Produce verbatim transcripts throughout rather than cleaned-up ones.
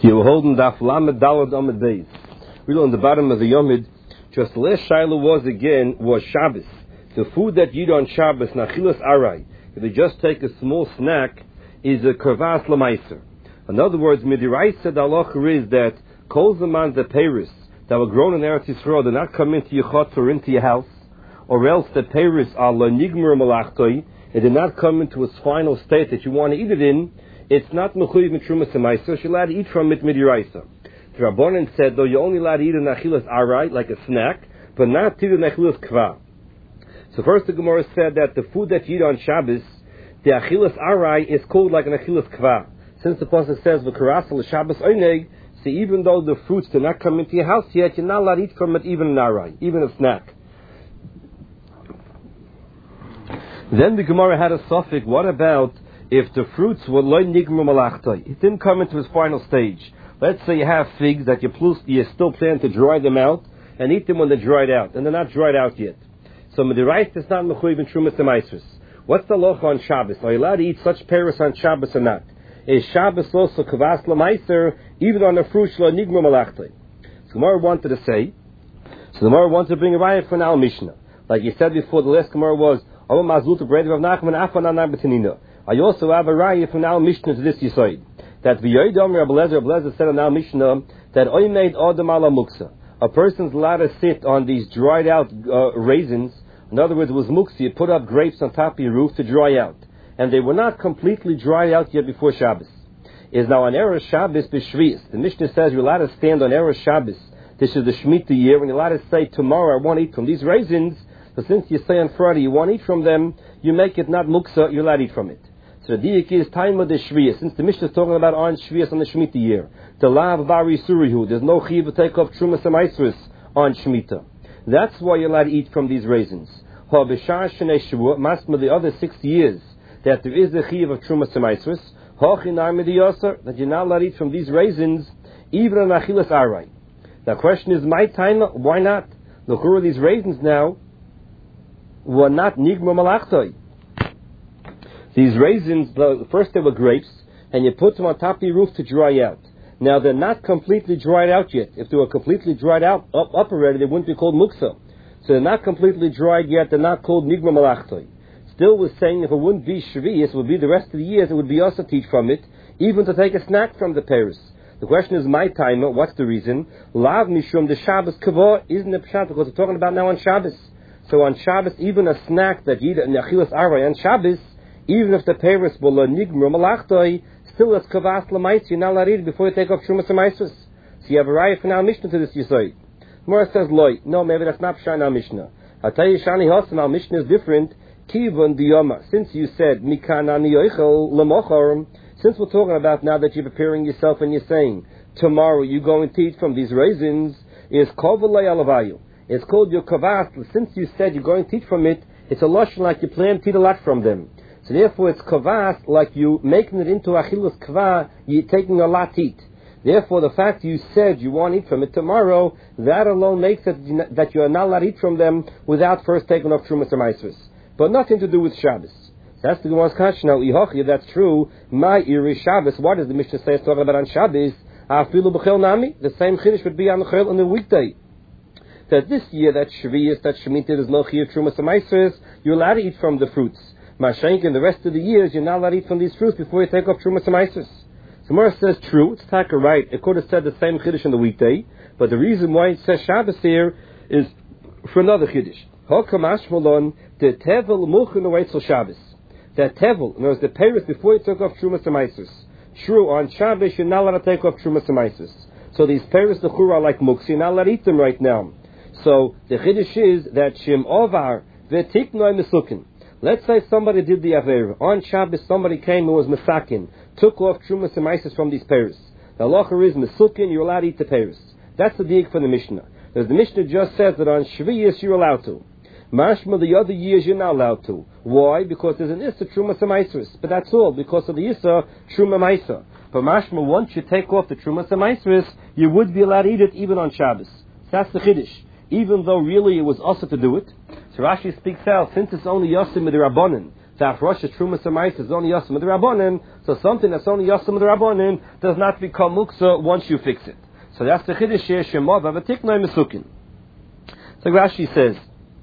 You were holding Daf Lamed Dalad Amid Beis. Really on the bottom of the Yomid, just the last Shiloh was again, was Shabbos. The food that you eat on Shabbos, Nachilas Arai, if you just take a small snack, is a Kervas Lamaiser. In other words, Midiraisa, the halacha is that Kol Zaman the Peiris that were grown in Eretz Yisrael do not come into your chutz or into your house, or else the Peiris are Lo Nigmur Malachtoi, it did not come into its final state that you want to eat it in. It's not mechuyev mit trumas emaisa, so you're allowed to eat from it midiraisa. The Rabbanan said, though, you're only allowed to eat an achilas arai, like a snack, but not to eat an achilas kva. So first the Gemara said that the food that you eat on Shabbos, the achilas arai is called like an achilas kva. Since the pasuk says, v'karasa l'Shabbos oineg, so even though the fruits do not come into your house yet, you're not allowed to eat from it even an arai, even a snack. Then the Gemara had a suffix, what about if the fruits were loy nigmur malachtoi? It didn't come into its final stage. Let's say you have figs that you, plus, you still plan to dry them out and eat them when they're dried out, and they're not dried out yet. So Midiraisa is not mechuyev in trumas emaisros. What's the loch on Shabbos? Are you allowed to eat such peros on Shabbos or not? Is Shabbos also kavas lamaiser even on the fruit shlo nigmur malachtoi? So Gemara wanted to say, so the Gemara wanted to bring a raya for an al Mishnah. Like you said before, the last Gemara was, I also have a raya from Al Mishnah to this Yisod. That v'yoydom Rabbi Lezer, Rabbi Lezer said in Al Mishnah that oimeid adam ala muksa. A person's allowed to sit on these dried out uh, raisins. In other words, it was muksa. You put up grapes on top of your roof to dry out, and they were not completely dried out yet before Shabbos. Is now on Erev Shabbos b'shvius. The Mishnah says you're allowed to stand on Erev Shabbos. This is the Shemitah year, when you're allowed to say tomorrow I want to eat from these raisins. So since you say on Friday you want to eat from them, you make it not muksa, you're allowed to eat from it. So the diak is time of the shviyah. Since the Mishnah is talking about on shviyah on the Shemitah year, the lav bari surihu, there's no chiv to take off trumas emaisros on Shemitah. That's why you're allowed to eat from these raisins. Ha b'shar shnei shavua, masma the other six years that there is a chiv of trumas emaisros, ha chinar midiyasar, that you're not allowed to eat from these raisins, even on achilas arai. The question is, my time, why not? Look, who are these raisins now? Were not nigmur malachtoi. These raisins, first they were grapes, and you put them on top of your roof to dry out. Now they're not completely dried out yet. If they were completely dried out, up, up already, they wouldn't be called muksa. So they're not completely dried yet, they're not called nigmur malachtoi. Still was saying if it wouldn't be shvius, it would be the rest of the years, it would be also teach from it, even to take a snack from the peris. The question is, my timer, what's the reason? Lav mishum the Shabbos kavah, isn't it pshat, because we're talking about now on Shabbos. So on Shabbos, even a snack that you eat in achilas arai on Shabbos, even if the peris will nigmur malachtoi, still it's kavas lamaitz, you're not allowed to eat it before you take off trumas emaisros. So you have a raya from our Mishnah to this Yisod. Mora says loy. No, maybe that's not pshat in our Mishnah. I'll tell you, Shani Hosan, our Mishnah is different. Kivon diyoma. Since you said mikan ani yoichel lemochorim, since we're talking about now that you're preparing yourself and you're saying tomorrow you're going to eat from these raisins, is kovalei alavayu. It's called your kavas. Since you said you're going to eat from it, it's a lashon like you plan to eat a lot from them. So therefore it's kavas, like you making it into achilas kva, you're taking a lot to eat. Therefore the fact you said you want to eat from it tomorrow, that alone makes it that you are not allowed to eat from them without first taking off trumas emaisros. But nothing to do with Shabbos. So that's the Gemara's question. Now, if that's true, my iri Shabbos, what does the Mishnah say it's talking about on Shabbos? Afilu b'chel nami, the same chiddush would be on the chel on the weekday. That this year, that Shvius, that Shemitah, there's no chiyuv trumas emaisros, you're allowed to eat from the fruits. Mashenk, in the rest of the years, you're not allowed to eat from these fruits before you take off trumas emaisros. So Gemara says, true, it's taka right. It could have said the same chiddush on the weekday, but the reason why it says Shabbos here is for another chiddush. Hokamash molon, the tevel muchin awaitzel Shabbos. That tevel, in other words, the peris before you took off trumas emaisros. True, on Shabbos, you're not allowed to take off trumas emaisros. So these peris, the chura, are like muksa, you're not allowed to eat them right now. So the chiddush is that shim ovar v'tiknoi mesukin. Let's say somebody did the aver on Shabbos. Somebody came who was mesakin, took off trumas emaisros from these peris. The halacha is mesukin. You're allowed to eat the peris. That's the diak for the Mishnah. As the Mishnah just says that on Shviyas you're allowed to. Mashma the other years you're not allowed to. Why? Because there's an issa trumas emaisros. But that's all because of the issa truma maisa. But mashma once you take off the trumas emaisros, you would be allowed to eat it even on Shabbos. So that's the chiddush. Even though really it was also to do it. So Rashi speaks out, since it's only Yosim with the Rabbanan, The Afrosh Trumas Amais is only Yasam the Rabbanim, so something that's only Yasam the Rabbanim does not become Muksa once you fix it. So that's the Chiddush here, Shemov Avatiknoi Mesukin. So Rashi says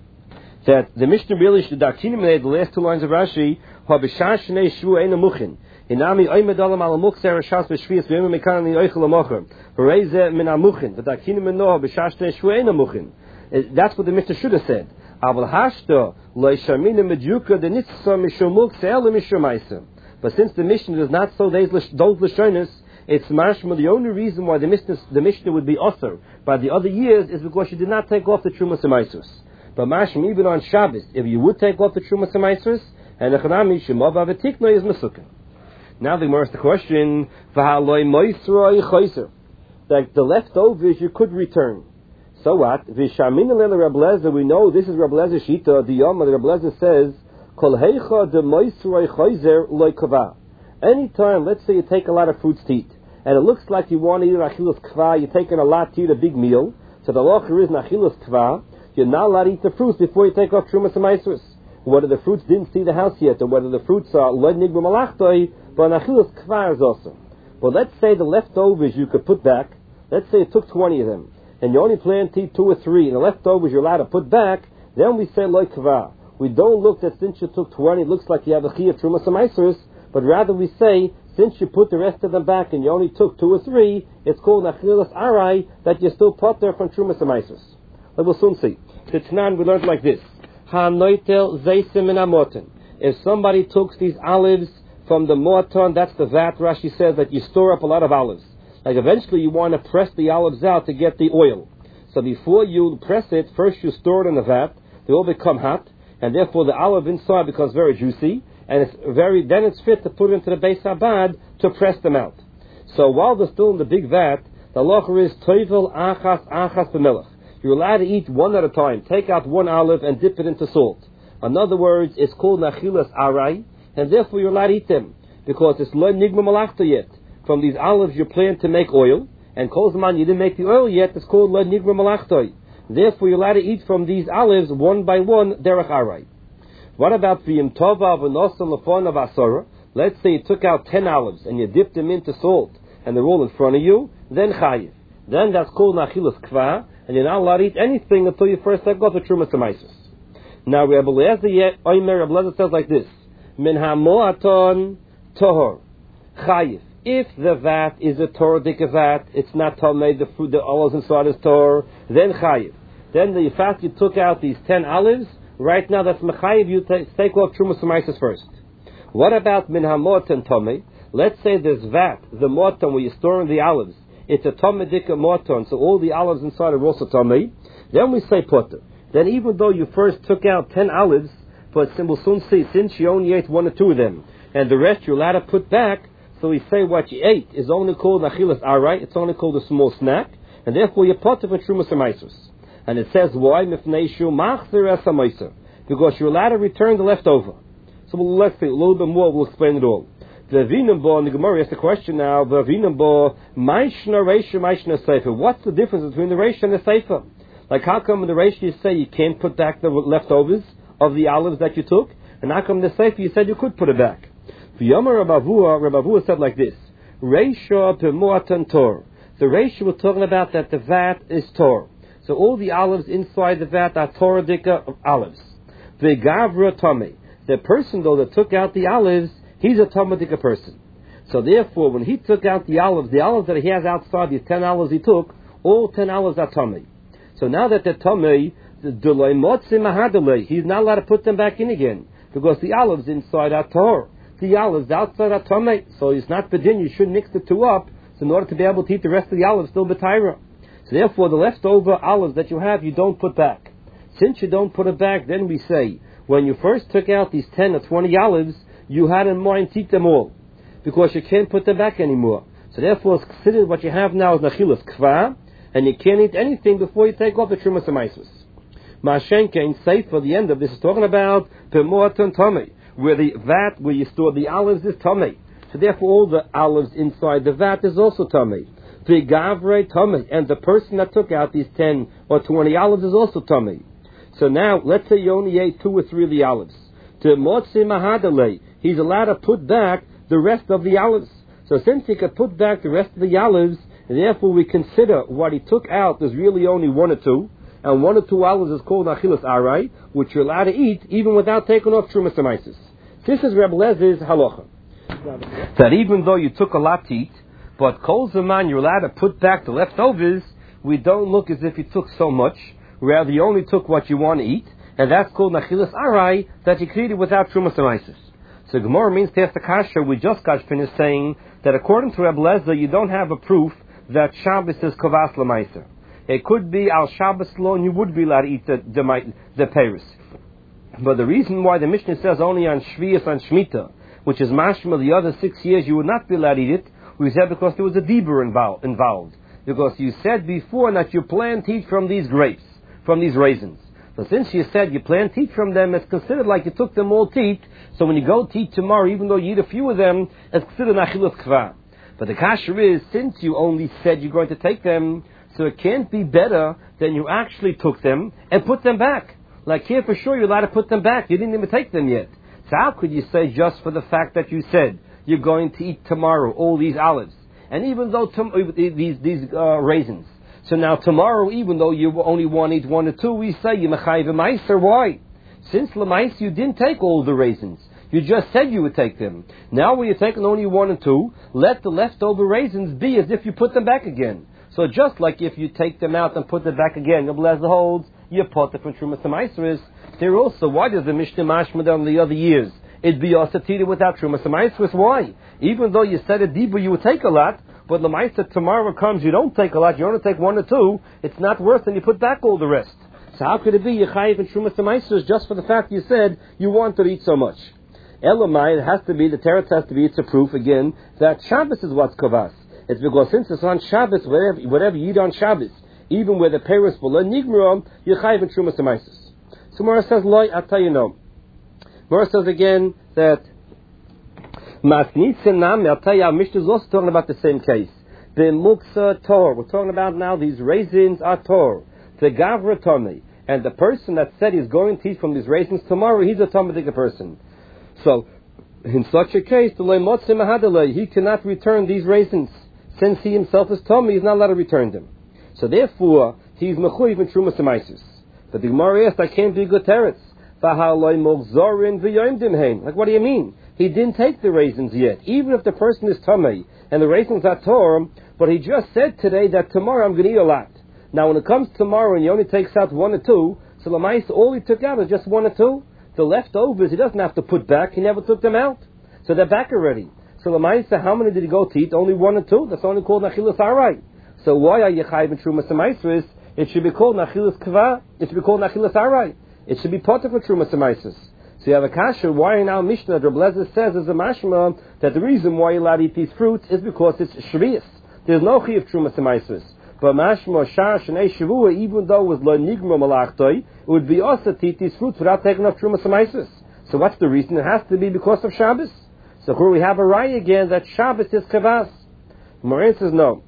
that the Mishnah really should Dakinim made the last two lines of Rashi, Habishash Shnei Shvu Eina Muchin. Inami Oymed Olam Ala Mukser Rashas B'Shvias V'Yom Mekan Ni Oichel Amocher. V'Reize Min Amuchin. V'Dakinim Meno Habishash Shnei Shvu Eina Muchin. That's what the Mishnah should have said. Aval Hashta Lo Yishamina Medjuka De Nitzah Mishum Mukse Ele Mishum Maisa. But since the Mishnah does not so those Lashonis, it's mashma. The only reason why the Mishnah, the Mishnah would be osir by the other years is because she did not take off the Trumas Amaisus. But mashma, even on Shabbos, if you would take off the Trumas Amaisus, and the Chanami Shemov Avatikno is Mesukin. Now the Gemara asks the question: V'haloi Moisroi Choiser, that the leftovers you could return. So what? V'shamin Lele Reb Lezer, we know this is Reb Lezer Shita. The Yom Reb Lezer says, Kol Heicha de Moisroi Choiser Loi Kava. Anytime, let's say you take a lot of fruits to eat, and it looks like you want to eat Achilas Kva, you're taking a lot to eat a big meal, so the locher is Achilas Kva, you're not allowed to eat the fruits before you take off Trumas and Maisrus. Whether the fruits didn't see the house yet, or whether the fruits are Led Nigba Malachtoi, but Achilas Kva is also. But let's say the leftovers you could put back, let's say it took twenty of them, and you only plan to eat two or three, and the leftovers you're allowed to put back, then we say Loi Kva. We don't look that since you took twenty, it looks like you have a Chiyah Trumas and Maisrus, but rather we say, since you put the rest of them back and you only took two or three, it's called Achilas Arai, that you still put there from Trumas Amaisus. But we'll soon see. The Tanan we learned like this. Ha-noitel zeisim in amoten. If somebody took these olives from the morton, that's the vat, Rashi says, that you store up a lot of olives. Like eventually you want to press the olives out to get the oil. So before you press it, first you store it in the vat, they all become hot, and therefore the olive inside becomes very juicy, and it's very, then it's fit to put into the Beis Abad to press them out. So while they're still in the big vat, the halacha is toivel achas achas b'melech. You're allowed to eat one at a time. Take out one olive and dip it into salt. In other words, it's called nachilas arai, and therefore you're allowed to eat them because it's lo nigma malachta yet. From these olives you plan to make oil, and kol zaman you didn't make the oil yet. It's called lo nigma malachta. Therefore you're allowed to eat from these olives one by one derech arai. What about v'yim tova v'nosam lefon of asora? Let's say you took out ten olives and you dipped them into salt and they're all in front of you, then chayiv. Then that's called nachilas kva, and you're not allowed to eat anything until you first let go to Trumas Amaisus. Now Rebbe Eliezer yet Omer Rebbe Eliezer says like this: Min hamoaton tohor chayiv. If the vat is a Torah vat, it's not tamei, the food, the olives inside is Torah, then chayiv. Then the fact you took out these ten olives, right now that's mechayiv, you take, take off Trumas Amaisus first. What about min hamoaton tamei? Let's say this vat, the morton where you're storing the olives, it's a tamei morton, so all the olives inside are also tamei. Then we say potter. Then even though you first took out ten olives, but we'll soon see, since you only ate one or two of them, and the rest you're allowed to put back, so we say what you ate is only called achilas arai, it's only called a small snack, and therefore you're potter for Trumas Amaisus. And it says, why? Because you're allowed to return the leftover. So we'll, let's see, a little bit more, we'll explain it all. The Vinambo and the Gemara asks the question now, the Vinambo, Maishna Reisha, Maishna Sefer. What's the difference between the Reisha and the Sefer? Like how come in the Reisha you say you can't put back the leftovers of the olives that you took, and how come in the Sefer you said you could put it back? For Yomer Rabavua, Rabavua said like this, Reisha P'muatan Tor. The Reisha we're talking about that the vat is Tor. So all the olives inside the vat are Torah Dika olives. The Gavra Tomei. The person though that took out the olives, he's a Talmudic person. So therefore, when he took out the olives, the olives that he has outside, these ten olives he took, all ten olives are Tomei. So now that they're Tomei, he's not allowed to put them back in again, because the olives inside are Torah. The olives outside are Tomei. So it's not Bedin, you shouldn't mix the two up, so in order to be able to eat the rest of the olives, still B'taira. So therefore, the leftover olives that you have, you don't put back. Since you don't put it back, then we say, when you first took out these ten or twenty olives, you had in mind to eat them all, because you can't put them back anymore. So therefore, it's considered what you have now is nachilas kva, and you can't eat anything before you take off the Trumas Amaisus. Ma'ashenke in Sefer, the end of this is talking about P'muatan Tomei, where the vat where you store the olives is Tomei. So therefore, all the olives inside the vat is also Tomei. V'gavre Tomei, and the person that took out these ten or twenty olives is also Tomei. So now, let's say you only ate two or three of the olives. to motzi mahadalei. He's allowed to put back the rest of the olives. So since he could put back the rest of the olives, and therefore we consider what he took out is really only one or two, and one or two olives is called achilas arai, which you're allowed to eat even without taking off trumas amaisis. This is Reb Lezer's halacha. That even though you took a lot to eat, but kol zaman you're allowed to put back the leftovers, we don't look as if you took so much, rather you only took what you want to eat, and that's called achilas arai, that you created without trumas amaisis. So Gemara means to ask the kasha, we just got finished saying that according to Reb Lezer, you don't have a proof that Shabbos is kavas l'maisa. It could be al Shabbos law, and you would be allowed to eat the the, the peiros. But the reason why the Mishnah says only on Shvius and Shemitah, which is mashma the other six years you would not be allowed to eat it, we said because there was a dibur involved, involved. Because you said before that you plan to eat from these grapes, from these raisins. So since you said you plan to eat from them, it's considered like you took them all to eat. So when you go to eat tomorrow, even though you eat a few of them, it's considered achilas kva. But the kasher is, since you only said you're going to take them, so it can't be better than you actually took them and put them back. Like here for sure you're allowed to put them back. You didn't even take them yet. So how could you say just for the fact that you said you're going to eat tomorrow all these olives, and even though tom- these these uh, raisins, so now tomorrow even though you only want to eat one or two, we say you mechayiv meiser. Why? Since l'mais you didn't take all the raisins, you just said you would take them. Now when you're taking only one and two, let the leftover raisins be as if you put them back again. So just like if you take them out and put them back again, Reb Lezer holds you put it from trumas amaiseres. There also, why does the Mishnah mashmad on the other years it'd be also treated without trumas amaiseres? Why? Even though you said a dibur you would take a lot, but the ma'aser tomorrow comes you don't take a lot, you only take one or two. It's not worth, and you put back all the rest. So how could it be Yechayiv and Trumas Amaiseres just for the fact you said you wanted to eat so much? Elamai, it has to be, the teretz has to be, it's a proof again, that Shabbos is what's kavas. It's because since it's on Shabbos, whatever, whatever you eat on Shabbos, even where the peiros below nigmarom, Yechayiv and Trumas Amaiseres. So Mora says, Loi, I'll tell you no. Mora says again that Masnitzen Nam, I'll tell you, our Mishnah is also talking about the same case. The Muksa Tor, we're talking about now these raisins are Tor. The Gavra Tomei, and the person that said he's going to eat from these raisins tomorrow, he's a Tomedik person. So, in such a case, the Leimotze Mahadalei, he cannot return these raisins. Since he himself is Tomei, he's not allowed to return them. So therefore, he's Mechuyev in Trumas Amaiseres. But the Gemara asks, that can't be good teretz. Like, what do you mean? He didn't take the raisins yet. Even if the person is Tomei, and the raisins are Torah, but he just said today that tomorrow I'm going to eat a lot. Now, when it comes tomorrow and he only takes out one or two, so Lamais, all he took out is just one or two. The leftovers, he doesn't have to put back. He never took them out. So they're back already. So Lamais, how many did he go to eat? Only one or two. That's only called Nachilas Arai. So why are you chayiv in Trumas Amaiseres? It should be called Nachilas Kva. It should be called Nachilas Arai. It should be potter for Trumas Amaiseres. So you have a kasha, why in our Mishnah, Reb Lezer says as a mashma, that the reason why you're allowed to eat these fruits is because it's Shvius. There's no chi of Trumas Amaiseres. But mashma shar shnei shavua, even though it was lo nigma malachtoi, it would be also to eat these fruits without taking off trumas amaiseres. So what's the reason? It has to be because of Shabbos. So here we have a raya again that Shabbos is kavas. Moran says no.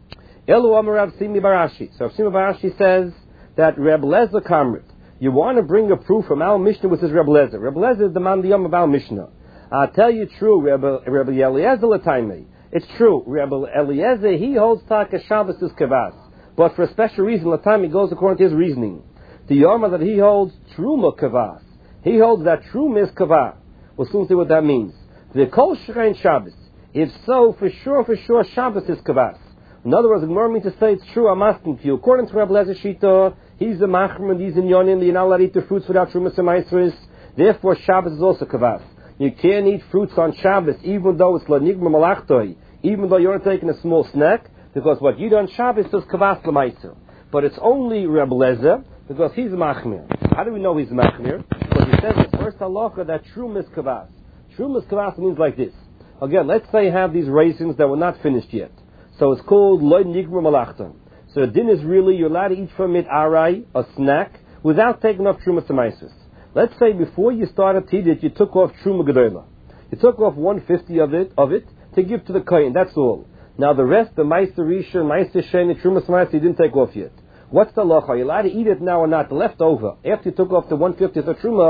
Elu amar Rav Simi Barashi. So Rav Simi Barashi says that Reb Lezer Kamrit. You want to bring a proof from Al Mishnah, which is Reb Lezer. Reb Lezer is the man of Al Mishnah. I'll tell you true, Reb Reb Eliezer Lataimei. It's true. Rabbi Eliezer, he holds Taka Shabbos is Kavas. But for a special reason, the time he goes according to his reasoning. The Yoma that he holds Truma Kavas. He holds that Truma is Kavah. We'll soon see what that means. The Kol Shrein Shabbos. If so, for sure, for sure, Shabbos is Kavas. In other words, the Gemara means to say it's true, I'm asking you. According to Rabbi Eliezer Shita, he's a Machrim, he's in Yonim, you're not allowed to eat the fruits without Trumas and Maasros. Therefore, Shabbos is also Kavas. You can't eat fruits on Shabbos, even though it's Lanigma Malachtoi. Even though you're taking a small snack, because what you do on Shabbos is kavas l'maisa. But it's only Reb Lezer, because he's a machmir. How do we know he's a machmir? Because he says in the first halacha that shrum is kavas. Shrum is kavas means like this. Again, let's say you have these raisins that were not finished yet. So it's called loy nigma malachta. So the din is really, you're allowed to eat from it arai, a snack, without taking off trumas amaisus. Let's say before you started to eat it, you took off truma gedola. You took off one fifty of it, of it, to give to the kohen, that's all. Now the rest, the meister rishon, meister sheni, trumas meister, you didn't take off yet. What's the lacha? Are you allowed to eat it now or not? The leftover, after you took off the one fiftieth of truma,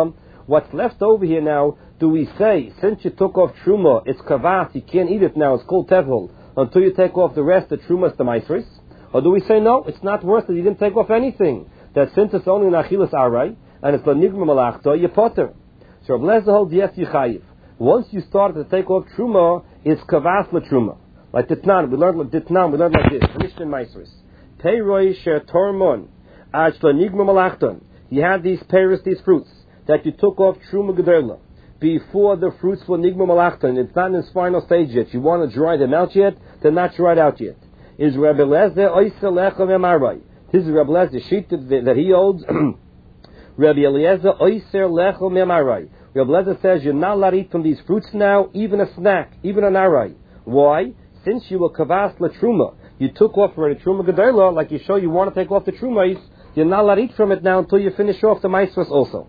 What's left over here now, do we say, since you took off Truma, it's Kavas, you can't eat it now, it's called Tevel, until you take off the rest, the Truma is the Maisris? Or do we say, no, it's not worth it, you didn't take off anything? That since it's only an Achilas Arai, and it's Lanigma Malachta, you potter. So Rabbi Lezer holds, yes, you chayiv. Once you started to take off Truma, it's Kavas La Truma. Like Ditnan, we learned like Ditnan, we learned like this, Mishnah Maisris. Peiroi Sher Tormon, Aj Lanigma Malachta. You had these pears, these fruits, that you took off Truma Gedola, before the fruits were Nigma Malachta, and it's not in its final stage yet. You want to dry them out yet? They're not dried out yet. Is Rabbi Lezer Oisel Lechem Emarai? This is Rabbi Lezer sheet that he holds. Rabbi Eliezer Oiser Lechem Emarai. Rabbi Lezer says you're not allowed to eat from these fruits now, even a snack, even an arai. Why? Since you were Kavas Latruma, you took off already Truma Gedola, like you show you want to take off the Trumais, you're not allowed to eat from it now until you finish off the Maisros also.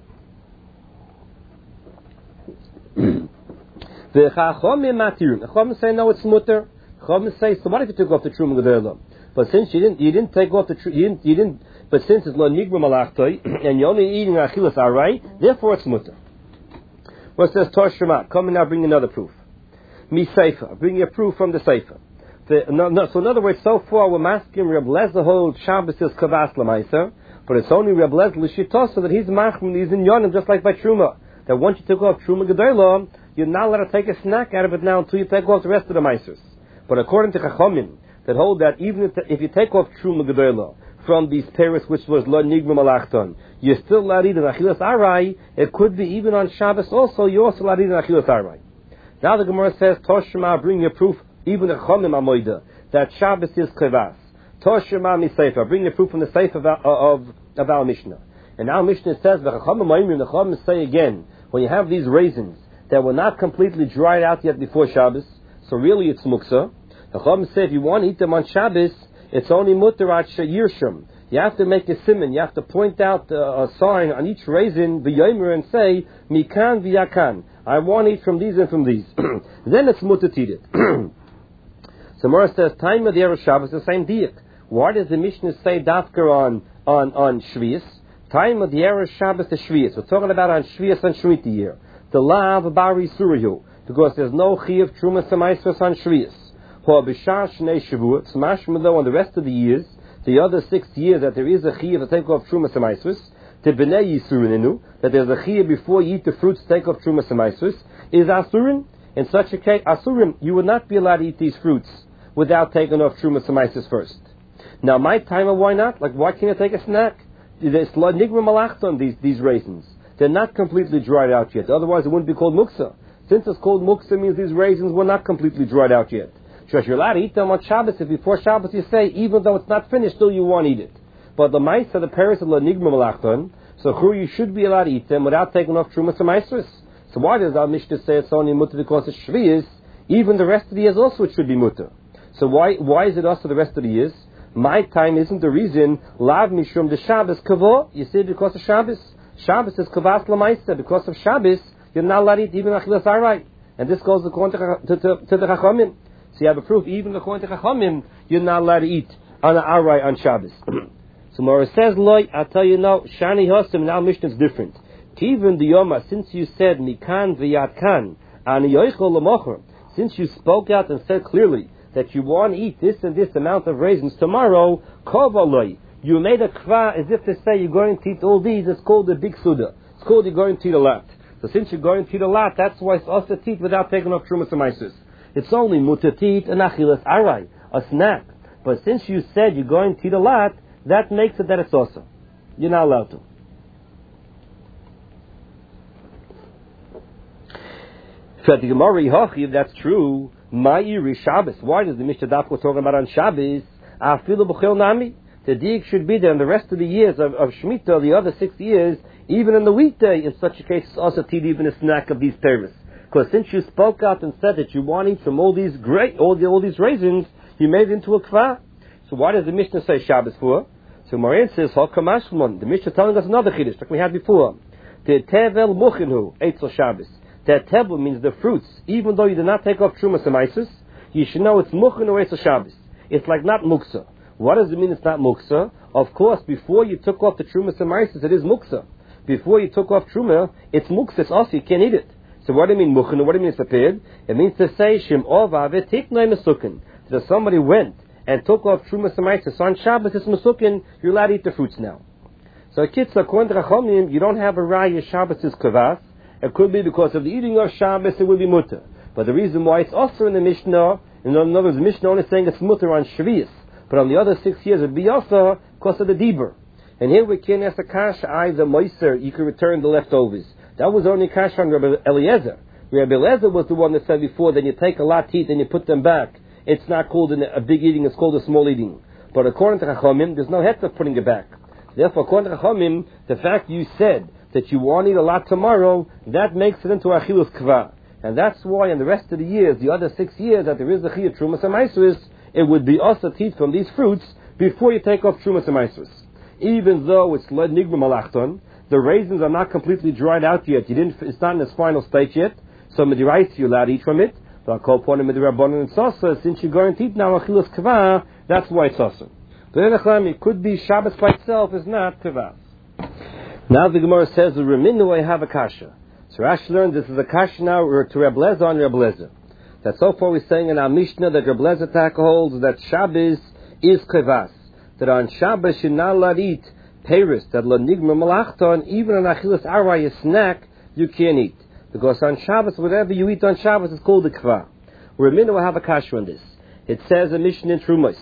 The Chachomim Matirun. The Chachomim say no, it's mutter. The Chachomim say, so what if you took off the Truma Gedola? But since you didn't, you didn't take off the, you didn't, you didn't. But since it's lo nigma malachtoi and you're only eating achilas arai, therefore it's mutter. What says Tosh Shema? Come and now bring another proof. Mi Seifa. Bring a proof from the Seifa. The, no, no, so in other words, so far we're masking Reb Lezer holds Shabbos is Kavas Lamaisa, but it's only Reb Lezer L'Shitosa that he's machmir, he's in Yonim, just like by Truma. That once you took off Truma Gedola, you're not allowed to take a snack out of it now until you take off the rest of the Maisers. But according to Chachomim, that hold that even if, if you take off Truma Gedola from these pears which was Lo Nigma Malachton, you're still allowed to eat an Achilas Arai. It could be even on Shabbos also, you're also allowed to eat an Achilas Arai. Now the Gemara says, Toshma, bring your proof, even a Chomim Amoida, that Shabbos is Kavas. Toshma mi Seifa, bring your proof from the Seifa of, of, of our Mishnah. And our Mishnah says, the Chomim the Chomim say again, when you have these raisins that were not completely dried out yet before Shabbos, so really it's Muksa. The Chomim say if you want to eat them on Shabbos, it's only Mutarat Shayirsham. You have to make a siman, you have to point out uh, a sign on each raisin, v'yomer, and say, Mikan v'yakan. I want to eat from these and from these. Then it's mutter to eat it. So Mora says, time of the Erev Shabbos is the same diak. Why does the Mishnah say dafker on on on Shvius? Time of the Erev Shabbos is Shvius. We're talking about on Shvius and Shemitah year. The lav bari suriyu, because there's no chiyuv truma samaisvus on Shvius. For b'shar shnei shavuot, smashma though on the rest of the years, the other six years that there is a chiyuv to take off truma samaisvus, to b'nei yisurininu, that there's a chiyuv before you eat the fruits to take off truma samaisvus, is asurin. In such a case, asurim, you would not be allowed to eat these fruits without taking off truma samaisis first. Now, my timer, why not? Like, why can't I take a snack? There's nigma malachton, these these raisins. They're not completely dried out yet. Otherwise, it wouldn't be called muksa. Since it's called muksa, means these raisins were not completely dried out yet. So you're allowed to eat them on Shabbos. If before Shabbos you say, even though it's not finished, still you want to eat it. But the mice are the paris of nigma malachton, so who you should be allowed to eat them without taking off truma samaisis. So why does our Mishnah say it's only mutter because it's shvius? Even the rest of the years also it should be mutter. So why why is it also the rest of the years? My time isn't the reason. Lav mishum the Shabbos kavo. You see, because of Shabbos. Shabbos is kavas lamaisa. Because of Shabbos, you're not allowed to eat even achilas arai. And this goes according to, to, to, to the Chachamim. So you have a proof. Even according to Chachamim, you're not allowed to eat on an arai on Shabbos. So Mora says, Loi, I tell you now, Shani Hosim. Now Mishnah is different. Even the Yoma, since you said mikan v'yat kan ani yoichol l'mocher, since you spoke out and said clearly that you want to eat this and this amount of raisins tomorrow, kovaloi, you made a kva as if to say you're going to eat all these. It's called a big suda. It's called you're going to eat a lot. So since you're going to eat a lot, that's why it's also to eat without taking off trumas and maisus. It's only mutar to eat an achilas arai, a snack. But since you said you're going to eat a lot, that makes it that it's also. You're not allowed to. If that's true, Ma'iri Shabbos. Why does the Mishnah Daf was talking about on Shabbos? Afilu b'chil nami. The diak should be there in the rest of the years of, of Shemitah, the other six years, even in the weekday. In such a case, it's also to eat even a snack of these pears. Because since you spoke out and said that you want to eat from all these great, all, the, all these raisins, you made it into a kva. So why does the Mishnah say Shabbos for? So Marian says, Hokamashmon. The Mishnah telling us another chiddush, like we had before. The tevel muchinhu eitzel Shabbos. That tebel means the fruits. Even though you did not take off trumas and maisus, you should know it's muchin or eitzel Shabbos. It's like not muksa. What does it mean it's not muksa? Of course, before you took off the trumas and maisus, it is muksa. before you took off truma, it's muksa, it's also, you can't eat it. So what do you mean mukhin? What do you mean it's prepared? It means to say shim ova v'tiknoi mesukin. So somebody went and took off truma samaisa. So on Shabbos it's mesukin. You're allowed to eat the fruits now. So kitzah, according to Chachamim, you don't have a raya Shabbos is kavas. It could be because of the eating of Shabbos. It would be mutter. But the reason why it's also in the Mishnah, in other words, the Mishnah only saying it's mutter on Shvius, but on the other six years it would be also because of the Dibur. And here we can ask the kasha, either moiser, you can return the leftovers. That was only kasha on Rabbi Eliezer. Rabbi Eliezer was the one that said before, then you take a lot to eat and you put them back. It's not called a big eating, it's called a small eating. But according to Chachamim, there's no head of putting it back. Therefore, according to Chachamim, the fact you said that you want to eat a lot tomorrow, that makes it into Achilus Kva. And that's why in the rest of the years, the other six years that there is a Chiyah Trumas and Maisris, it would be also to eat from these fruits before you take off Trumas and Maisris. Even though it's Led Nigma Malachton, the raisins are not completely dried out yet. You didn't, it's not in its final stage yet. So Midirais, you're allowed to eat from it. But I'll call upon Midirabbanon and Sosa, since you're going to eat now Achilus Kva, that's why it's Sosa. But it could be Shabbos by itself is not Kva. Now the Gemara says, the Reminu I have a kasha. So Rashi learned this is a kasha now to Reb Lezer on Reb Lezer. That so far we're saying in our Mishnah that Reb Lezer Taka holds that Shabbos is Kavas. That on Shabbos you're not allowed to eat Paris, that la nigma malachton, even on Achilas Aray, a snack, you can't eat. Because on Shabbos, whatever you eat on Shabbos is called a kva. Reminu will have a kasha on this. It says a Mishnah in Trumos,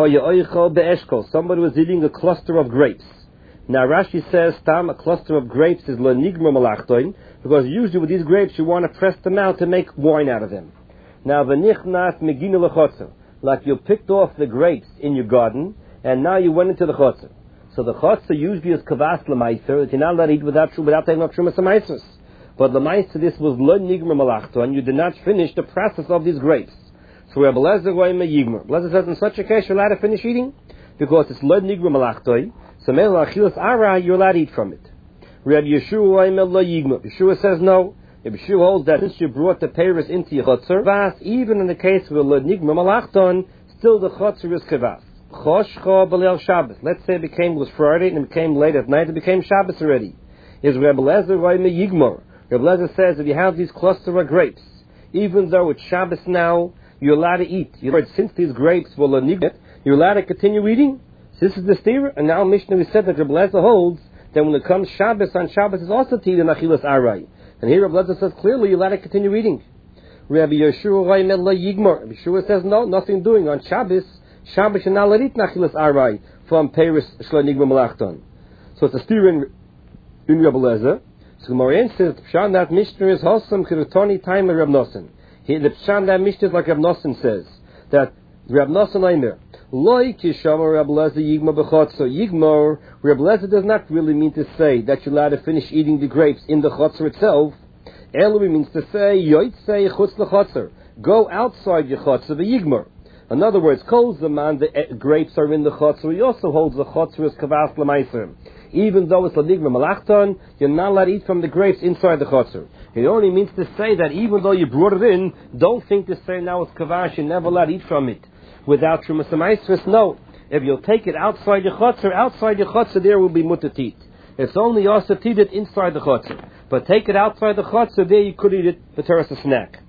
somebody was eating a cluster of grapes. Now Rashi says, Tam, a cluster of grapes is la nigma malachton, because usually with these grapes you want to press them out to make wine out of them. Now, v'nichnas megina lechotzer, like you picked off the grapes in your garden, and now you went into the chotzer. So the chotzer usually is kavas l'maiser, that you're not allowed to eat without, without taking off shumas l'maisers. But l'maiser, this was lo nigma malachto, and you did not finish the process of these grapes. So Rabbi Lezer goy me yigmer. Lezer says in such a case you're allowed to finish eating, because it's lo nigma malachto, so mele achilas ara, you're allowed to eat from it. Rabbi Yeshua goy me lo yigmer. Yeshua says no. Rabbi Yeshua holds that since you brought the peiros into your chotzer, kavas, even in the case of lo nigma malachton, still the chotzer is kavas. Choshcha b'leil Shabbos. Let's say it became, it was Friday and it became late at night, it became Shabbos already. Is Rebbe Lezer Roy me Yigmor. Rebbe Lezer says if you have these cluster of grapes, even though it's Shabbos now, you're allowed to eat. You know, since these grapes were lenigmet, you're allowed to continue eating. So this is the steer. And now Mishnah we said that Rebbe Lezer holds that when it comes Shabbos, on Shabbos is also to eat in Achilas Aray. And here Rebbe Lezer says clearly you're allowed to continue eating. Rabbi Yeshua Roy me lo Yigmor. Rabbi Yeshua says no, nothing doing on Shabbos. Shabbos and not let eat nachilas aray from Paris shlo nigma malachton. So it's a steer in in Rebbe Lezer. So Gemara says the pshan that Mishnah is wholesome kirutoni time of Reb Nosson. He the pshan that Mishnah is like Reb Nosson says that Reb Nosson Aimer loy kishama Reb Lezer yigma bechotzer yigmor. Reb Lezer does not really mean to say that you're allowed to finish eating the grapes in the chotzer itself. Eloi means to say yotzei chutz lechotzer, go outside your chotzer v'yigmor. In other words, kol zaman the grapes are in the chotzer. He also holds the chotzer as kavas l'maiser. Even though it's ladigma malachton, you're not allowed to eat from the grapes inside the chotzer. It only means to say that even though you brought it in, don't think to say now it's kavash, you're never allowed to eat from it without trumas l'maiser. No, if you'll take it outside your chotzer, outside your chotzer there will be mutter to eat. It's only also to eat it inside the chotzer. But take it outside the chotzer, there you could eat it, the terrace a snack.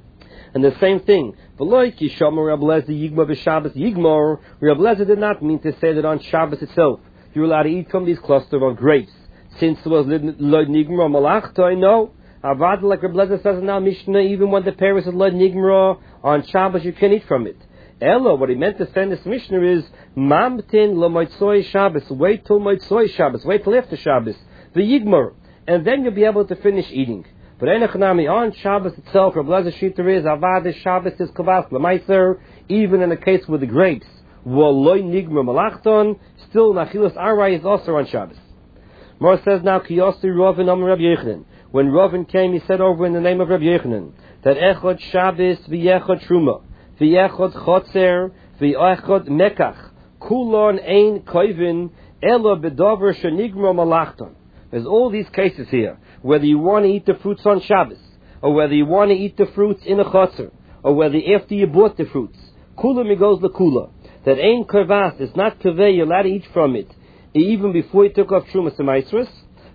And the same thing, Reb Lezer did not mean to say that on Shabbos itself you're allowed to eat from these cluster of grapes. Since it was lo nigma malachto, I know. Avad, like Reb Lezer says now Mishnah, even when the Paris is lo nigma on Shabbos, you can eat from it. Elo, what he meant to say in this Mishnah is mamtin lo moitzoi Shabbos. Wait till moitzoi Shabbos. Wait till after Shabbos. The yigmor, and then you'll be able to finish eating. But Enochanami, on Shabbos itself, Reb Lezer Shita is, Avad Shabbos is Kavas L'maiser, even in the case with the grapes, W'loi Nigma Malachton, still Nachilas Aray is also on Shabbos. Mor says now, Kiyosi Rovin Am Reb Yechanan. When Rovin came, he said over in the name of Reb Yechanan, that Echod Shabbos v'yechod Truma, v'yechod Chotzer, v'yechod Mekach, Kulon Ein Koivin, Elo Bedover Shenigma Malachton. There's all these cases here. Whether you want to eat the fruits on Shabbos, or whether you want to eat the fruits in a chotzer, or whether after you bought the fruits, kula migos lekula, that ain't kavas, it's not kaveh, you're allowed to eat from it, even before you took off trumas and maisrus,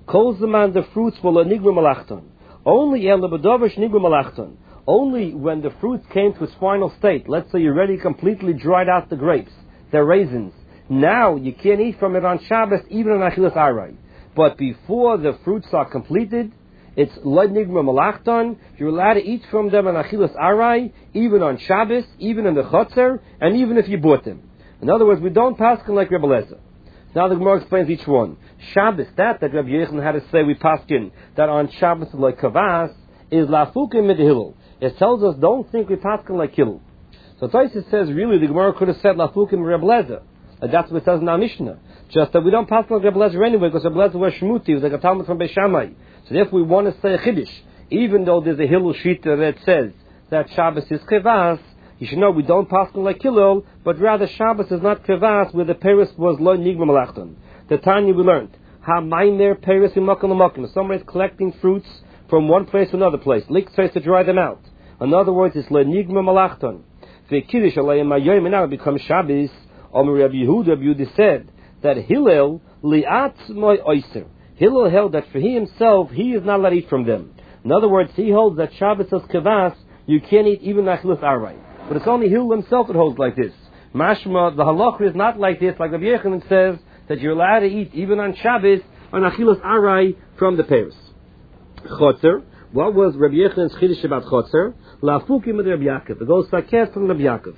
Kol zaman the fruits were nigma malachton. Only el bedovish nigma malachton. Only when the fruits came to its final state. Let's say you already completely dried out the grapes, the raisins. Now you can't eat from it on Shabbos, even on Achilas Arai. But before the fruits are completed, it's lo nigma malachton. You're allowed to eat from them on Achilas Arai, even on Shabbos, even in the Chotzer, and even if you bought them. In other words, we don't paskin like Rebbe Lezer. Now the Gemara explains each one. Shabbos, that that Rabbi Yechon had to say, we paskin that on Shabbos like kavas is lafukim mit hillel. It tells us don't think we paskin like hillel. So Tosfos says really the Gemara could have said lafukim Rebbe Lezer. And that's what it says in our Mishnah. Just that we don't paskin like Rebbe Lezer anyway, because Rebbe Lezer was shmuti, he was like a Talmud from Beis Shammai. So if we want to say a chiddush, even though there's a hillel shita that says that Shabbos is kavas, you should know we don't paskin like hillel, but rather Shabbos is not kavas where the peris was lo nigma malachton. The Tanya we learned. Ha maimer peris imakom l'makom. Somebody is collecting fruits from one place to another place. Lik tries to dry them out. In other words, it's lo nigma malachton. V'kiddush alayim ayoyim, and now it becomes Shabbos. Omer Rabbi Yehuda, Rabbi Yehuda said that Hillel li'at moy oyser. Hillel held that for he himself, he is not allowed to eat from them. In other words, he holds that Shabbos is kavas, you can't eat even Achilas Arai. But it's only Hillel himself that holds like this. Mashma, the halacha is not like this, like Rabbi Yechanan says, that you're allowed to eat even on Shabbos, on Achilas Arai, from the Paris. Chotzer, what was Rabbi Yechanan's chiddush about Chotzer? Lafukim with Rabbi Yaakov. It goes sarkas from Rabbi Yaakov.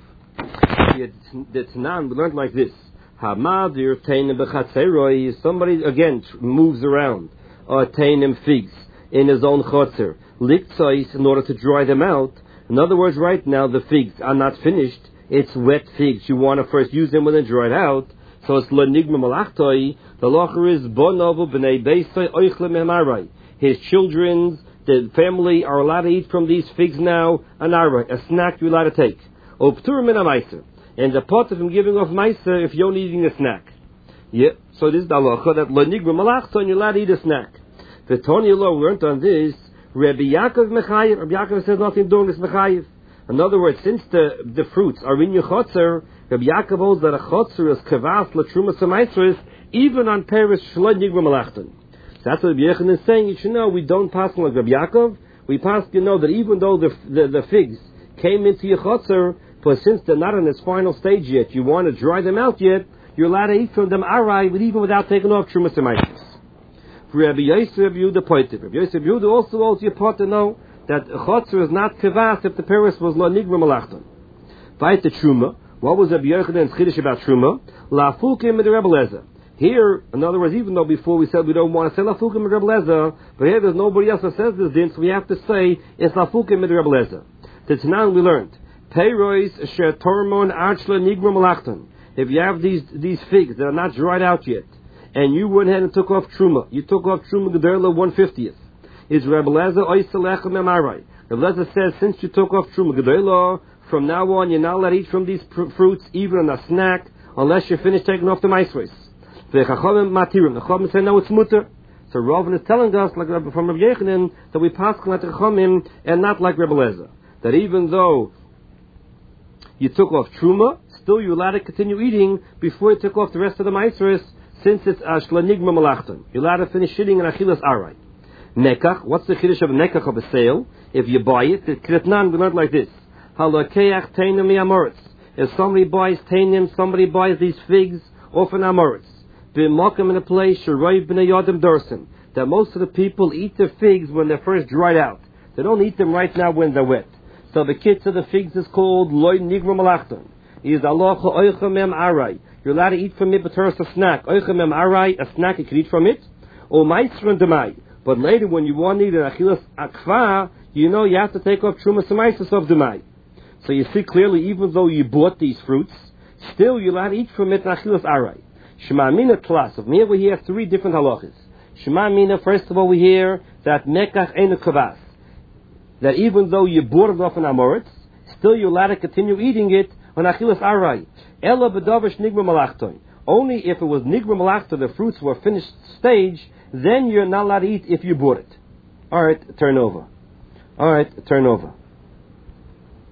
The Tanan, we learned like this. Hamadir teinim b'chatzeroi. Somebody, again, moves around. Or teinim figs in his own Chotzer. Liktzois, in order to dry them out. In other words, right now the figs are not finished. It's wet figs. You want to first use them when they're dried out. So it's lo nigma malachtoi. The locher is bonovu b'nei beisoi oichle mehmarai. His children, the family are allowed to eat from these figs now. An arai, a snack you're allowed to take. Optur min meiser. And the pot of him giving off meiser if you're only eating a snack. Yeah. So this is the locher that lo nigma malachtoi and you're allowed to eat a snack. The Tony law learned on this. Rabbi Yaakov mechayev. Rabbi Yaakov says nothing doing this mechayev. In other words, since the, the fruits are in your chotzer, Rabbi Yaakov holds that a chotzer is kavas l'trumas ha'maisros even on peris shlo nigma malachton. So that's what Rabbi Yechanan is saying. You should know we don't pass like Rabbi Yaakov. We pass you know that even though the, the the figs came into your chotzer, but since they're not in this final stage yet, you want to dry them out yet, you're allowed to eat from them arai, but even without taking off trumas ha'maisros. Rabbi Yosef Yehuda pointed. Rabbi Yosef Yehuda also holds your pot to know that chotzer is not kavas if the peris was lo nigma malachton. Fight the truma. What was Rabbi Yochanan's chiddush about truma? Lafukim mit Rebbe Lezer. Here, in other words, even though before we said we don't want to say lafukim mit Rebbe Lezer, but here there's nobody else that says this din, so we have to say it's lafukim mit Rebbe Lezer. The Tanan we learned. Peiros sher tormon archla nigma malachton. If you have these these figs that are not dried out yet, and you went ahead and took off truma, you took off truma gederla one fiftieth. Is Rebbe Lezer oiselechem emarai? Rebbe Lezer says since you took off truma gederla, from now on you're not allowed to eat from these pr- fruits even on a snack unless you're finished taking off the maisros. The chachamim matirim. The chachamim say no, it's mutter. So Ravin is telling us, like from Rabbi Yechanan, that we pass like the chachamim and not like Rebbe Lezer. That even though you took off truma, still you're allowed to continue eating before you took off the rest of the maisros. Since it's ashla nigma malachton, you're allowed to finish eating in achilas arai. Nekach, what's the chiddush of a nekach of a sale? If you buy it, the kretnan we learned like this: halakeach teinim miamoritz. If somebody buys teinim, somebody buys these figs off an amoritz. B'makom in a place shirayv b'nei yodim dorsim. That most of the people eat the figs when they're first dried out. They don't eat them right now when they're wet. So the kitz of the figs is called loy nigma malachton. Is alocha oicha mem arai. You're allowed to eat from it, but first a snack. Oichem arai, a snack you can eat from it. Or maisron demai. But later, when you want to eat an achilas akfa, you know you have to take off trumas maisos of demai. So you see clearly, even though you bought these fruits, still you're allowed to eat from it an achilas arai. Shema mina tlas. Of here we hear three different halachas. Shema mina, first of all, we hear that mekach enu kavas. That even though you bought it off an amoritz, still you're allowed to continue eating it on achilas arai. Ella bedavish nigma malachton. Only if it was nigma malachton, the fruits were finished stage, then you're not allowed to eat if you bought it. All right, turn over. All right, turn over.